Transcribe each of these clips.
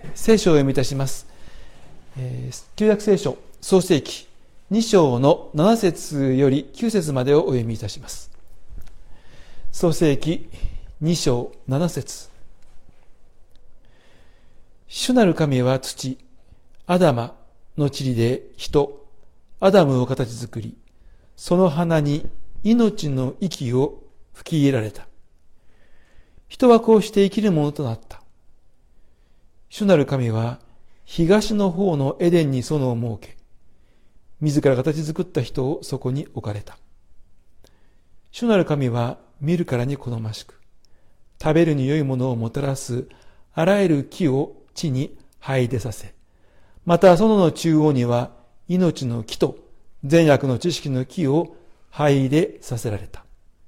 聖書を読みいたします。旧約聖書創世記2章の7節より9節までをお読みいたします。創世記2章7節。主なる神は土、アダマの塵で人、アダムを形作り、その鼻に命の息を吹き入れられた。人はこうして生きるものとなった。主なる神は東の方のエデンに園を設け、自ら形作った人をそこに置かれた。主なる神は見るからに好ましく、食べるに良いものをもたらすあらゆる木を地に這い出させ、また園の中央には命の木と善悪の知識の木を這い出させられた。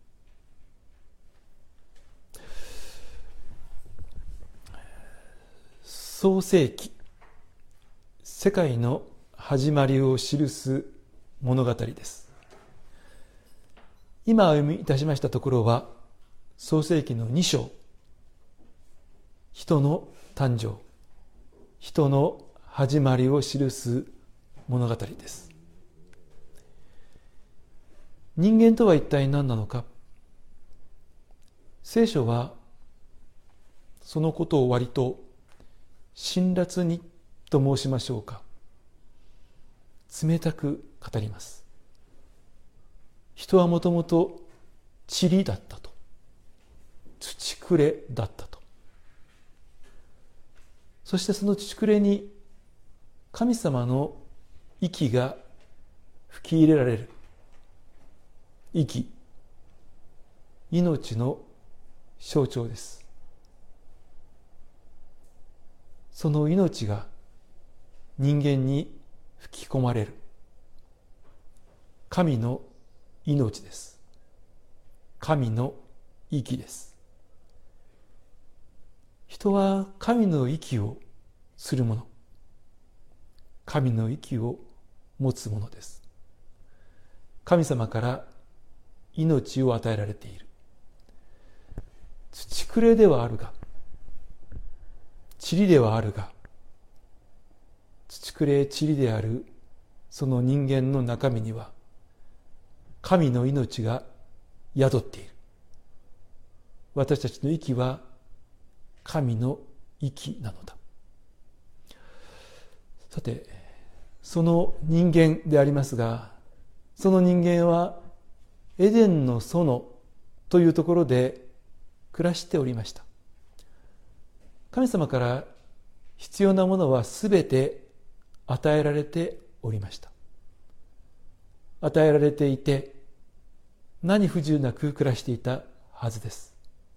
創世記、世界の始まりを記す物語です。今お読みいたしましたところは創世記の2章、人の誕生、人の始まりを記す物語です。人間とは一体何なのか。聖書はそのことを割と辛辣にと申しましょうか、冷たく語ります。人はもともと塵だったと、土くれだったと。そしてその土くれに神様の息が吹き入れられる。息、命の象徴です。その命が人間に吹き込まれる。神の命です。神の息です。人は神の息をするもの、神の息を持つものです。神様から命を与えられている。土くれではあるが、塵ではあるが、土くれ塵であるその人間の中身には神の命が宿っている。私たちの息は神の息なのだ。さて、その人間でありますが、その人間はエデンの園というところで暮らしておりました。神様から必要なものはすべて与えられておりました。与えられていて、何不自由なく暮らしていたはずです。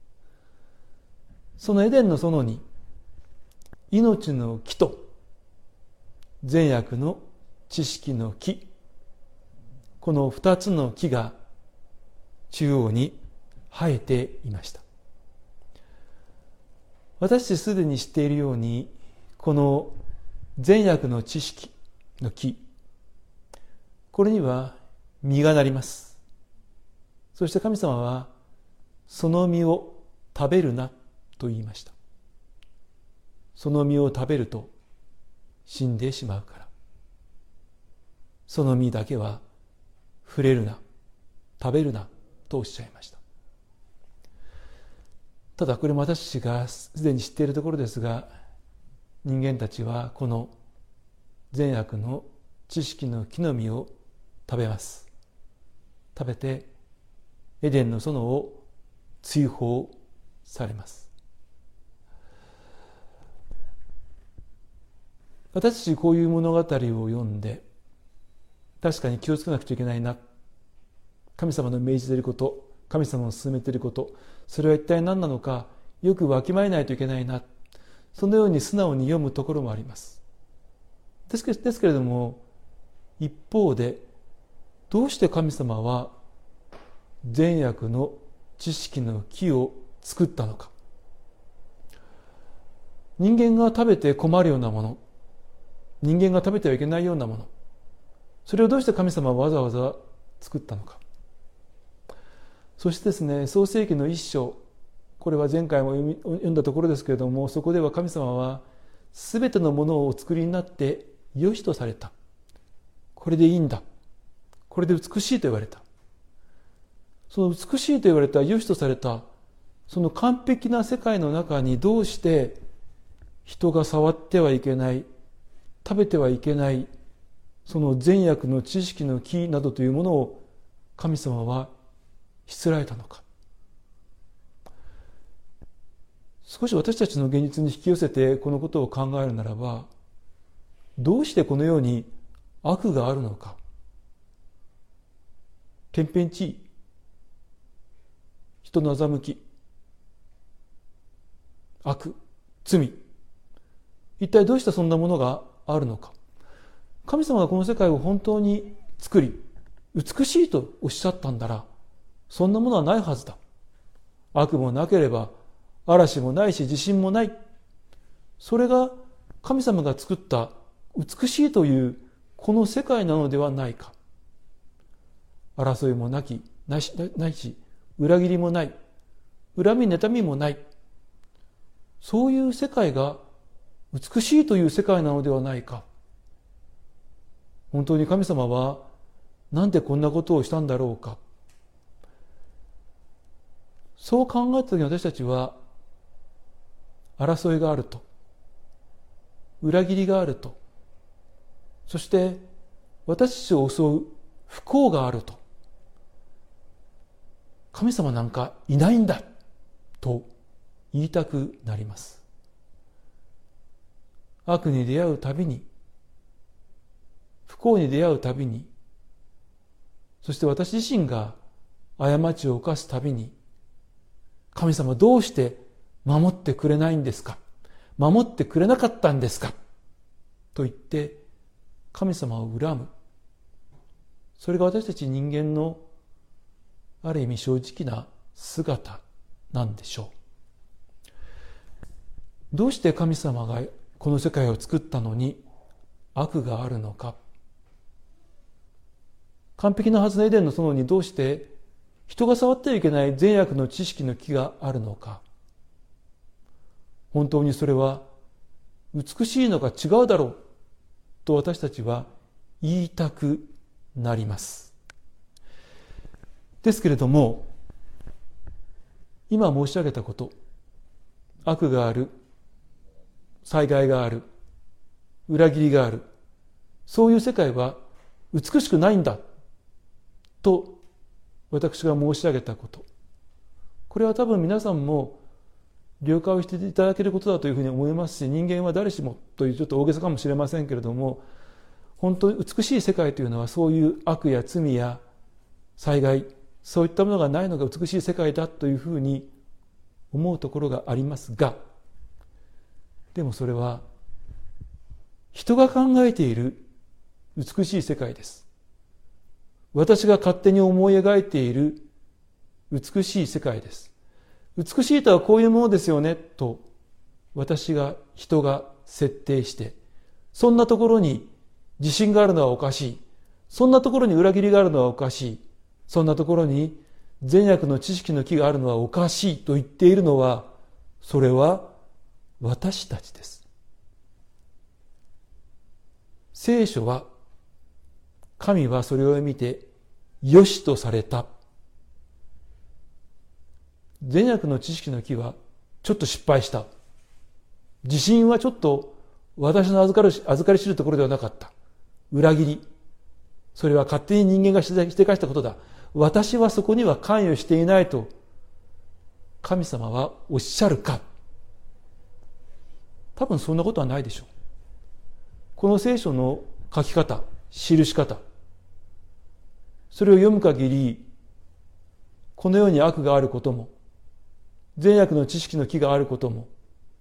そのエデンの園に命の木と善悪の知識の木、この二つの木が中央に生えていました。私たちすでに知っているように、この善悪の知識の木、これには実がなります。そして神様はその実を食べるなと言いました。その実を食べると死んでしまうから、その実だけは触れるな、食べるなとおっしゃいました。ただこれも私たちがすでに知っているところですが、人間たちはこの善悪の知識の木の実を食べます。食べてエデンの園を追放されます。私たちこういう物語を読んで、確かに気をつけなくちゃいけないな、神様の命じていること、神様の進めていること、それは一体何なのかよくわきまえないといけないな、そのように素直に読むところもあります。ですけれども、一方でどうして神様は善悪の知識の木を作ったのか。人間が食べて困るようなもの、人間が食べてはいけないようなもの、それをどうして神様はわざわざ作ったのか。そしてですね、創世記の一章、これは前回も読んだところですけれども、そこでは神様はすべてのものをお作りになって良しとされた。これでいいんだ。これで美しいと言われた。その美しいと言われた、良しとされた、その完璧な世界の中にどうして人が触ってはいけない、食べてはいけない、その善悪の知識の木などというものを神様はしつらえたのか。少し私たちの現実に引き寄せてこのことを考えるならば、どうしてこのように悪があるのか。天変地異、人の欺き、悪、罪、一体どうしてそんなものがあるのか。神様がこの世界を本当に作り美しいとおっしゃったんだら、そんなものはないはずだ。悪もなければ嵐もないし地震もない。それが神様が作った美しいというこの世界なのではないか。争いもないし、裏切りもない、恨み妬みもない。そういう世界が美しいという世界なのではないか。本当に神様はなんでこんなことをしたんだろうか。そう考えたときに私たちは、争いがあると、裏切りがあると、そして私たちを襲う不幸があると、神様なんかいないんだと言いたくなります。悪に出会うたびに、不幸に出会うたびに、そして私自身が過ちを犯すたびに、神様どうして守ってくれないんですか、守ってくれなかったんですかと言って神様を恨む。それが私たち人間のある意味正直な姿なんでしょう。どうして神様がこの世界を作ったのに悪があるのか。完璧なはずのエデンの園にどうして人が触ってはいけない善悪の知識の木があるのか。本当にそれは美しいのか違うだろうと私たちは言いたくなります。ですけれども、今申し上げたこと、悪がある、災害がある、裏切りがある、そういう世界は美しくないんだと私が申し上げたこと、これは多分皆さんも了解をしていただけることだというふうに思いますし、人間は誰しもというちょっと大げさかもしれませんけれども、本当に美しい世界というのはそういう悪や罪や災害、そういったものがないのが美しい世界だというふうに思うところがありますが、でもそれは人が考えている美しい世界です。私が勝手に思い描いている美しい世界です。美しいとはこういうものですよねと人が設定して、そんなところに自信があるのはおかしい、そんなところに裏切りがあるのはおかしい、そんなところに善悪の知識の木があるのはおかしいと言っているのは、それは私たちです。聖書は、神はそれを見て良しとされた。善悪の知識の木はちょっと失敗した。自信はちょっと私の預かり知るところではなかった。裏切り。それは勝手に人間がしてかしたことだ。私はそこには関与していないと神様はおっしゃるか。多分そんなことはないでしょう。この聖書の書き方、記し方、それを読む限り、この世に悪があることも、善悪の知識の木があることも、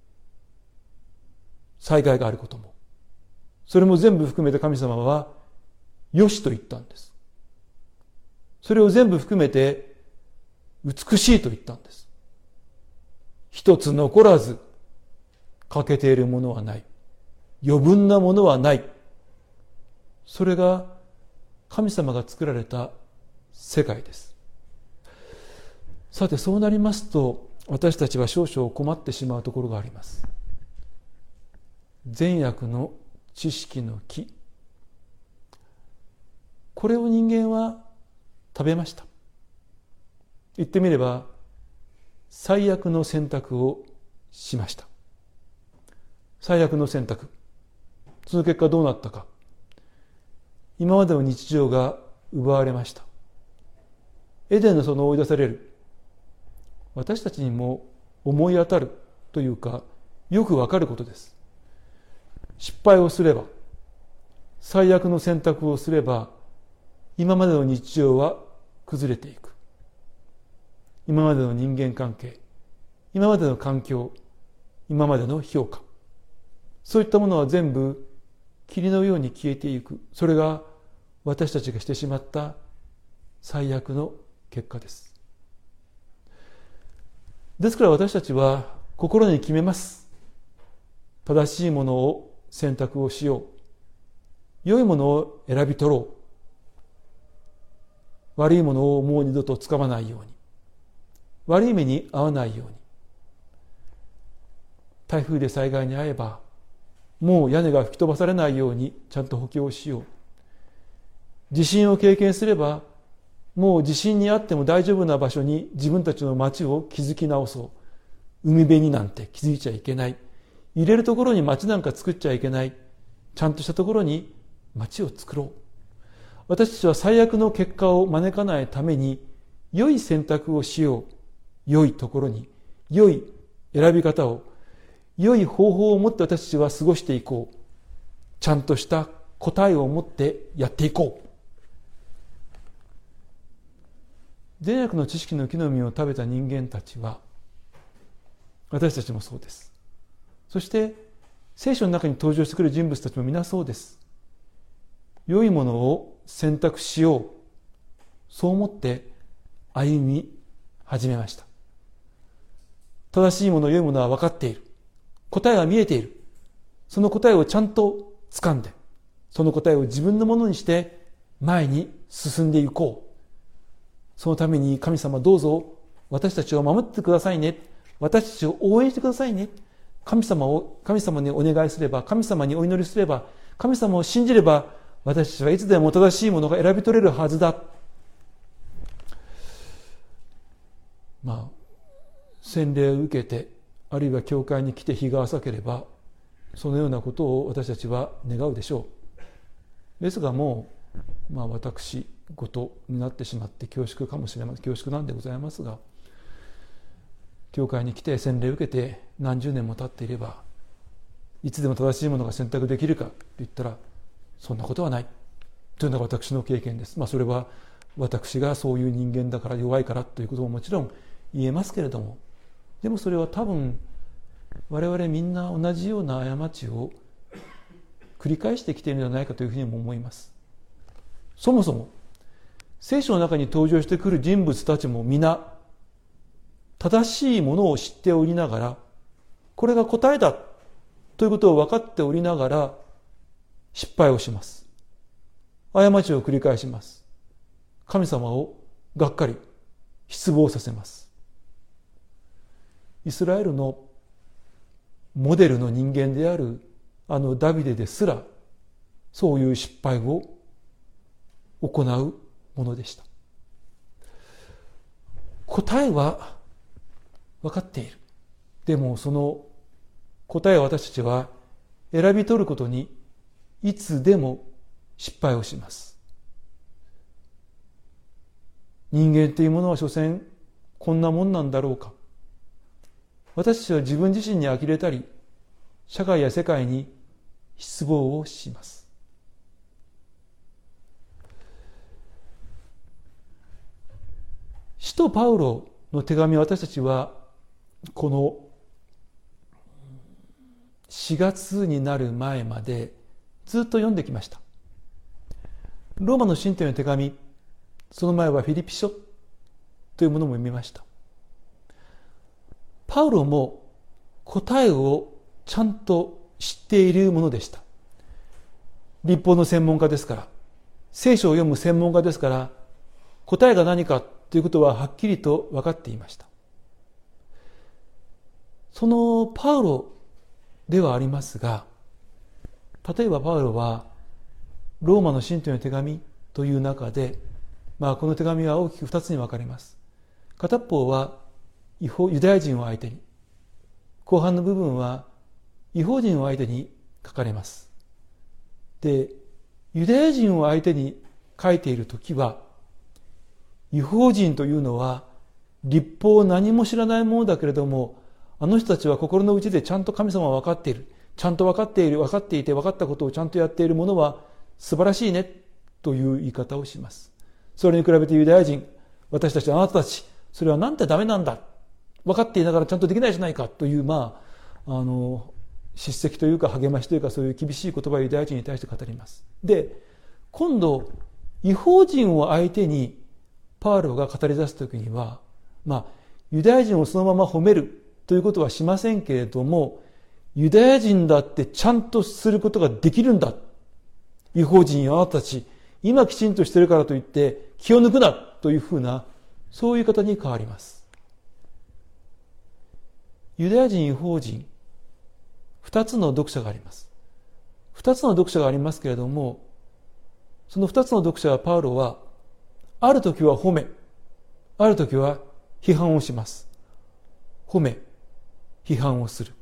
災害があることも、それも全部含めて神様はよしと言ったんです。それを全部含めて美しいと言ったんです。一つ残らず欠けているものはない。余分なものはない。それが神様が作られた世界です。さて、そうなりますと私たちは少々困ってしまうところがあります。 善悪の知識の木、これを人間は食べました。言ってみれば最悪の選択をしました。最悪の選択、その結果どうなったか。今までの日常が奪われました。エデンの園を追い出される。私たちにも思い当たるというか、よくわかることです。失敗をすれば、最悪の選択をすれば、今までの日常は崩れていく。今までの人間関係、今までの環境、今までの評価、そういったものは全部霧のように消えていく。それが私たちがしてしまった最悪の結果です。ですから私たちは心に決めます。正しいものを選択をしよう。良いものを選び取ろう。悪いものをもう二度とつかまないように。悪い目に遭わないように。台風で災害に遭えば、もう屋根が吹き飛ばされないようにちゃんと補強しよう。地震を経験すれば、もう地震にあっても大丈夫な場所に自分たちの町を築き直そう。海辺になんて築いちゃいけない。入れるところに町なんか作っちゃいけない。ちゃんとしたところに町を作ろう。私たちは最悪の結果を招かないために、良い選択をしよう。良いところに、良い選び方を、良い方法を持って私たちは過ごしていこう。ちゃんとした答えを持ってやっていこう。善悪の知識の木の実を食べた人間たちは、私たちもそうです。そして聖書の中に登場してくる人物たちも皆そうです。良いものを選択しよう、そう思って歩み始めました。正しいもの、良いものは分かっている。答えは見えている。その答えをちゃんと掴んで、その答えを自分のものにして前に進んでいこう。そのために神様どうぞ私たちを守ってくださいね。私たちを応援してくださいね。神様にお願いすれば、神様にお祈りすれば、神様を信じれば、私たちはいつでも正しいものが選び取れるはずだ。洗礼を受けて、あるいは教会に来て日が浅ければ、そのようなことを私たちは願うでしょう。ですがもう、私事になってしまって恐縮かもしれません。恐縮なんでございますが、教会に来て洗礼を受けて何十年も経っていれば、いつでも正しいものが選択できるかと言ったら、そんなことはないというのが私の経験です。それは私がそういう人間だから、弱いからということももちろん言えますけれども、でもそれは多分我々みんな同じような過ちを繰り返してきているのではないかというふうにも思います。そもそも聖書の中に登場してくる人物たちも皆正しいものを知っておりながら、これが答えだということを分かっておりながら失敗をします。過ちを繰り返します。神様をがっかり失望させます。イスラエルのモデルの人間であるダビデですら、そういう失敗を行うものでした。答えは分かっている。でもその答えを私たちは選び取ることにいつでも失敗をします。人間というものは所詮こんなもんなんだろうか。私たちは自分自身に呆れたり、社会や世界に失望をします。使徒パウロの手紙を私たちはこの4月になる前までずっと読んできました。ローマの信徒への手紙、その前はフィリピ書というものも読みました。パウロも答えをちゃんと知っているものでした。律法の専門家ですから、聖書を読む専門家ですから、答えが何かということははっきりと分かっていました。そのパウロではありますが、 例えばパウロはローマの信徒への手紙という中で、この手紙は大きく2つに分かれます。片方はユダヤ人を相手に、後半の部分は異邦人を相手に書かれます。で、ユダヤ人を相手に書いているときは、異邦人というのは律法を何も知らないものだけれども、あの人たちは心の内でちゃんと神様は分かっている。ちゃんと分かっている、分かっていて分かったことをちゃんとやっているものは素晴らしいねという言い方をします。それに比べてユダヤ人、私たち、あなたたち、それはなんてダメなんだ。分かっていながらちゃんとできないじゃないかという、叱責というか励ましというか、そういう厳しい言葉をユダヤ人に対して語ります。で、今度、異邦人を相手にパウロが語り出すときには、ユダヤ人をそのまま褒めるということはしませんけれども、ユダヤ人だってちゃんとすることができるんだ。異邦人よ、あなたたち、今きちんとしてるからといって気を抜くなというふうな、そういう方に変わります。ユダヤ人、異邦人、二つの読者があります。二つの読者がありますけれども、その二つの読者はパウロは、ある時は褒め、ある時は批判をします。褒め、批判をする。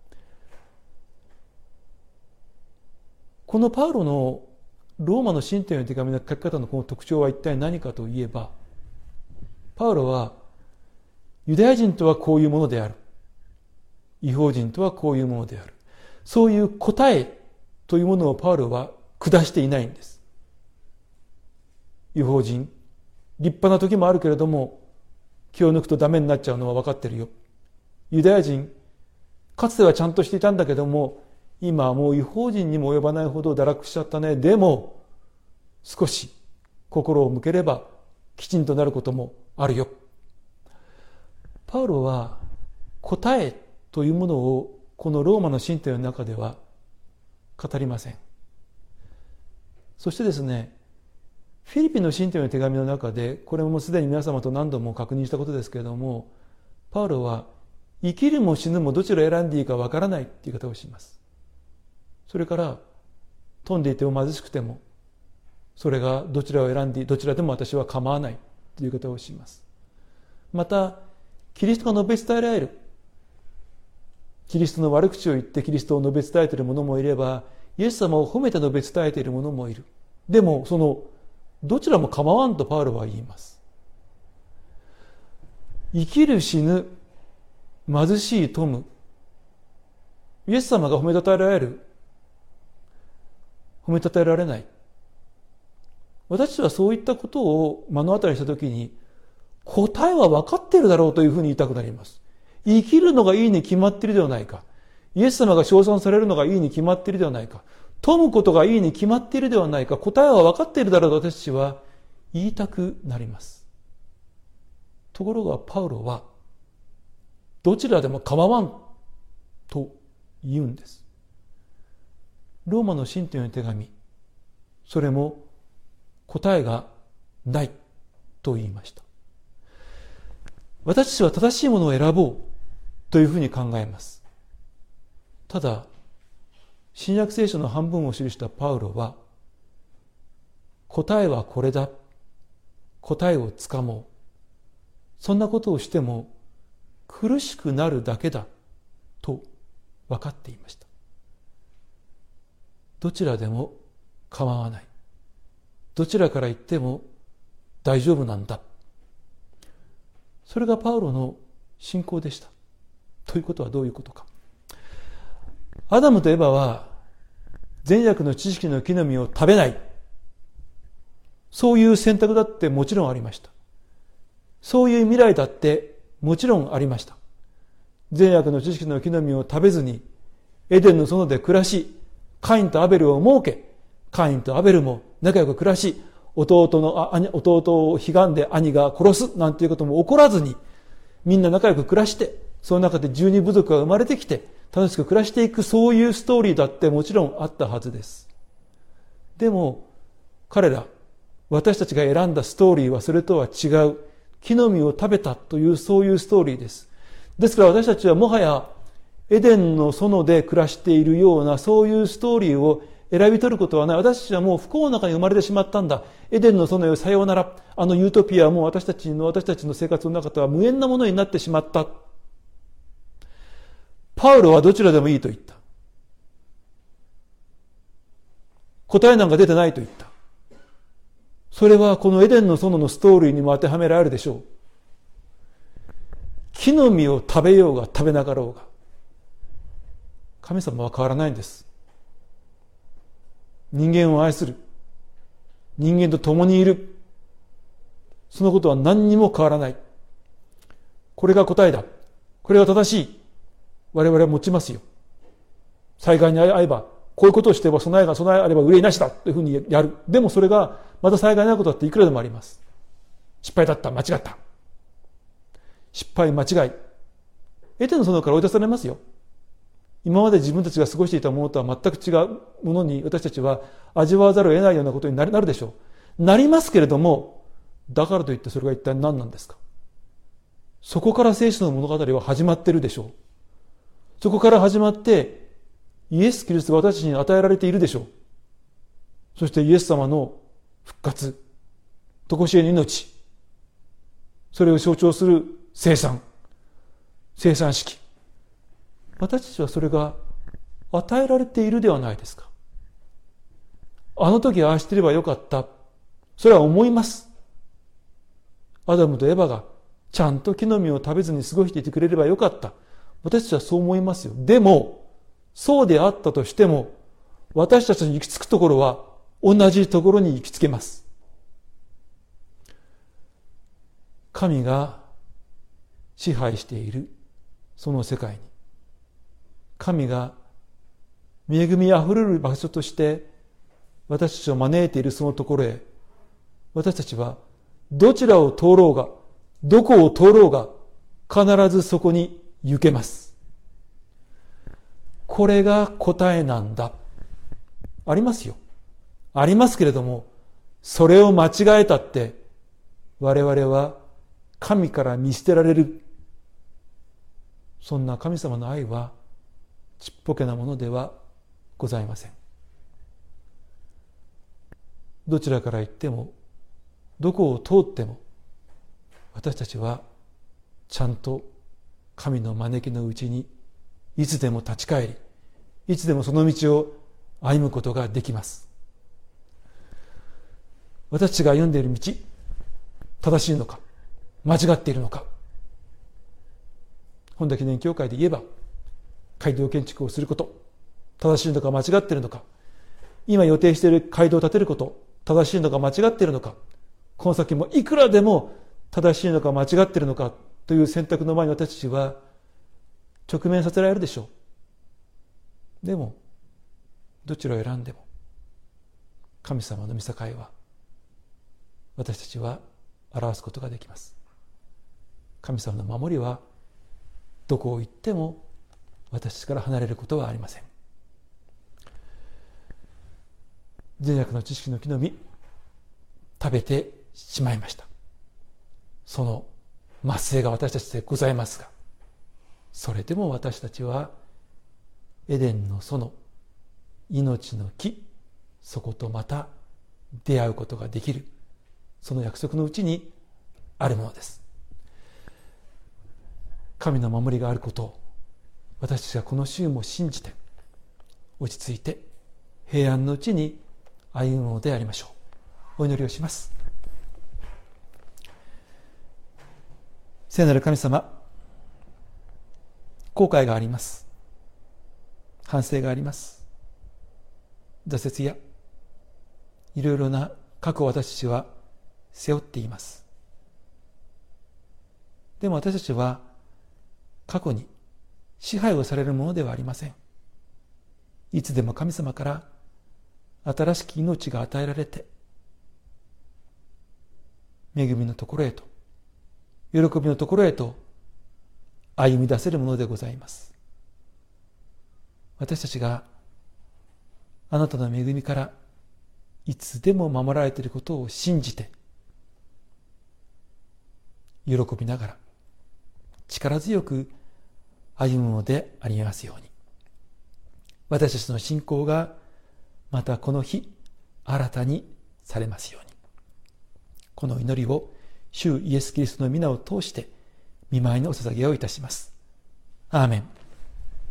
このパウロのローマの信徒への手紙の書き方のこの特徴は一体何かといえば、パウロはユダヤ人とはこういうものである。異邦人とはこういうものである。そういう答えというものをパウロは下していないんです。異邦人、立派な時もあるけれども、気を抜くとダメになっちゃうのは分かってるよ。ユダヤ人、かつてはちゃんとしていたんだけども、今はもう異邦人にも及ばないほど堕落しちゃったね。でも、少し心を向ければきちんとなることもあるよ。パウロは答えというものをこのローマの信徒の中では語りません。そしてですね、フィリピンの信徒の手紙の中で、これもすでに皆様と何度も確認したことですけれども、パウロは生きるも死ぬもどちらを選んでいいかわからないという言い方をします。それから富んでいても貧しくても、それがどちらを選んでどちらでも私は構わないという言い方をします。またキリストが述べ伝えられる、キリストの悪口を言ってキリストを述べ伝えている者もいれば、イエス様を褒めて述べ伝えている者もいる。でもそのどちらも構わんとパウロは言います。生きる死ぬ、貧しい富む、イエス様が褒めたたえられる、褒めたたえられない。私たちはそういったことを目の当たりしたときに、答えは分かっているだろうというふうに言いたくなります。生きるのがいいに決まっているではないか。イエス様が称賛されるのがいいに決まっているではないか。富むことがいいに決まっているではないか。答えは分かっているだろうと私たちは言いたくなります。ところがパウロは、どちらでも構わんと言うんです。ローマの信徒への手紙、それも答えがないと言いました。私たちは正しいものを選ぼうというふうに考えます。ただ、新約聖書の半分を記したパウロは、答えはこれだ、答えをつかもう、そんなことをしても苦しくなるだけだと分かっていました。どちらでも構わない。どちらから言っても大丈夫なんだ。それがパウロの信仰でした。ということはどういうことか。アダムとエバは善悪の知識の木の実を食べない。そういう選択だってもちろんありました。そういう未来だってもちろんありました。善悪の知識の木の実を食べずにエデンの園で暮らし、カインとアベルを設け、カインとアベルも仲良く暮らし、弟をひがんで兄が殺すなんていうことも起こらずに、みんな仲良く暮らして、その中で12部族が生まれてきて楽しく暮らしていく、そういうストーリーだってもちろんあったはずです。でも彼ら、私たちが選んだストーリーはそれとは違う、木の実を食べたというそういうストーリーです。ですから私たちはもはやエデンの園で暮らしているようなそういうストーリーを選び取ることはない。私たちはもう不幸の中に生まれてしまったんだ。エデンの園よさようなら。あのユートピアはもう私たちの生活の中とは無縁なものになってしまった。パウロはどちらでもいいと言った。答えなんか出てないと言った。それはこのエデンの園のストーリーにも当てはめられるでしょう。木の実を食べようが食べなかろうが、神様は変わらないんです。人間を愛する。人間と共にいる。そのことは何にも変わらない。これが答えだ。これが正しい。我々は持ちますよ。災害に遭えば、こういうことをしてば備えあれば憂いなしだというふうにやる。でもそれがまた災害に遭うことだっていくらでもあります。失敗だった、間違った。失敗、間違い。エデンの園から追い出されますよ。今まで自分たちが過ごしていたものとは全く違うものに私たちは味わわざるを得ないようなことになるでしょう。なりますけれども、だからといってそれが一体何なんですか。そこから聖書の物語は始まっているでしょう。そこから始まってイエス・キリストが私たちに与えられているでしょう。そしてイエス様の復活、常しえの命、それを象徴する生産式。私たちはそれが与えられているではないですか。あの時ああしてればよかった。それは思います。アダムとエバがちゃんと木の実を食べずに過ごしていてくれればよかった。私たちはそう思いますよ。でも、そうであったとしても、私たちの行き着くところは同じところに行きつけます。神が支配しているその世界に、神が恵みあふれる場所として私たちを招いているそのところへ、私たちはどちらを通ろうが、どこを通ろうが、必ずそこに行けます。これが答えなんだ。ありますよ。ありますけれども、それを間違えたって、我々は神から見捨てられる。そんな神様の愛はちっぽけなものではございません。どちらから行っても、どこを通っても、私たちはちゃんと神の招きのうちにいつでも立ち返り、いつでもその道を歩むことができます。私たちが歩んでいる道、正しいのか、間違っているのか。本田記念教会で言えば、街道建築をすること、正しいのか間違っているのか、今予定している街道を建てること、正しいのか間違っているのか、この先もいくらでも正しいのか間違っているのかという選択の前に私たちは直面させられるでしょう。でも、どちらを選んでも、神様の御境は私たちは表すことができます。神様の守りはどこを行っても私たちから離れることはありません。善悪の知識の木の実、食べてしまいました。その末裔が私たちでございますが、それでも私たちはエデンの園、命の木、そことまた出会うことができる、その約束のうちにあるものです。神の守りがあることを私たちがこの週も信じて、落ち着いて平安のうちに歩むのでありましょう。お祈りをします。聖なる神様、後悔があります。反省があります。挫折やいろいろな過去を私たちは背負っています。でも私たちは過去に支配をされるものではありません。いつでも神様から新しき命が与えられて、恵みのところへと、喜びのところへと歩み出せるものでございます。私たちがあなたの恵みからいつでも守られていることを信じて、喜びながら力強く歩むのでありますように。私たちの信仰がまたこの日新たにされますように。この祈りを主イエスキリストの皆を通して御前にお捧げをいたします。アーメン。